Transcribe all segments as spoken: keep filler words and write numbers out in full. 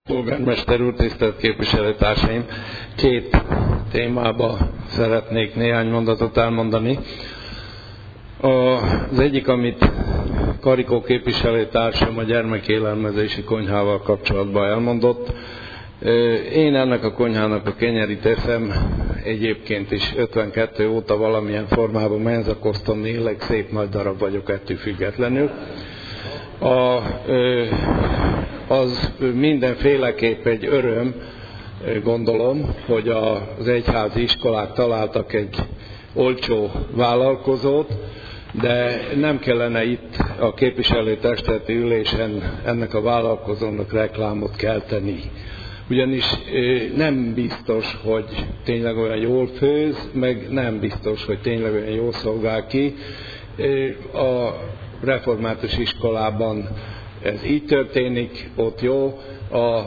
Polgármester úr, tisztelt képviselőtársaim! Két témába szeretnék néhány mondatot elmondani. Az egyik, amit Karikó képviselőtársam a gyermekélelmezési konyhával kapcsolatban elmondott. Én ennek a konyhának a kenyerét eszem, egyébként is ötvenkettő óta valamilyen formában menzakoszton élek, szép nagy darab vagyok ettől függetlenül. A, az mindenféleképp egy öröm, gondolom, hogy az egyházi iskolák találtak egy olcsó vállalkozót, de nem kellene itt a képviselőtestületi ülésen ennek a vállalkozónak reklámot kelteni. Ugyanis nem biztos, hogy tényleg olyan jól főz, meg nem biztos, hogy tényleg olyan jól szolgál ki. A református iskolában ez így történik, ott jó, a,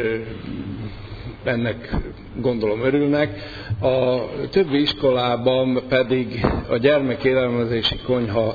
ennek gondolom örülnek. A többi iskolában pedig a gyermekélelmezési konyha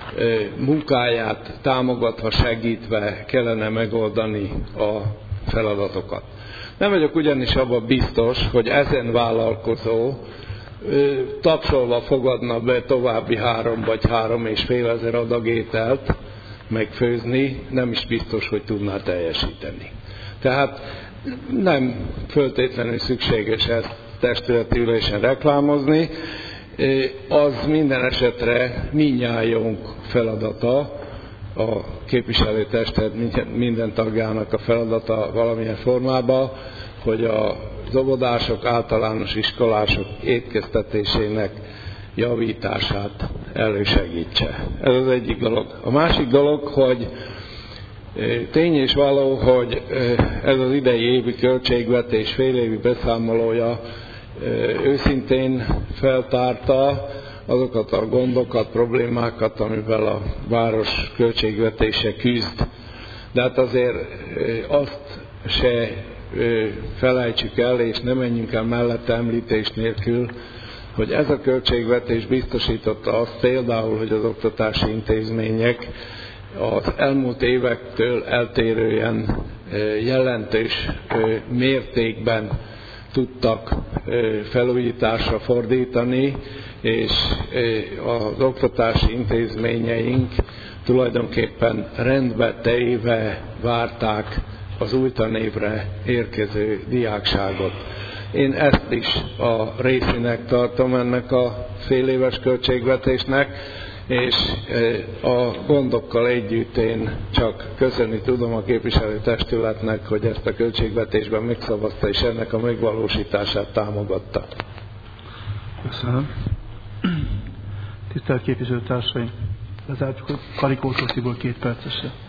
munkáját támogatva, segítve kellene megoldani a feladatokat. Nem vagyok ugyanis abban biztos, hogy ezen vállalkozó tapsolva fogadna be további három vagy három és fél ezer adag ételt megfőzni, nem is biztos, hogy tudná teljesíteni. Tehát nem föltétlenül szükséges ezt testületi ülésen reklámozni, az minden esetre mindnyájunk feladata, a képviselőtestet minden tagjának a feladata valamilyen formában, hogy az óvodások, általános iskolások étkeztetésének javítását elősegítse. Ez az egyik dolog. A másik dolog, hogy tény és való, hogy ez az idei évi költségvetés félévi beszámolója őszintén feltárta azokat a gondokat, problémákat, amivel a város költségvetése küzd. De hát azért azt se felejtsük el, és ne menjünk el mellette említés nélkül, hogy ez a költségvetés biztosította azt például, hogy az oktatási intézmények az elmúlt évektől eltérően jelentős mértékben tudtak felújításra fordítani, és az oktatási intézményeink tulajdonképpen rendbe téve várták az új tanévre érkező diákságot. Én ezt is a részének tartom ennek a féléves költségvetésnek, és a gondokkal együtt én csak köszönni tudom a képviselőtestületnek, hogy ezt a költségvetésben megszavazta, és ennek a megvalósítását támogatta. Köszönöm. Tisztelt képviselőtársaim, lezártjuk a Karikó Tibor két percesre.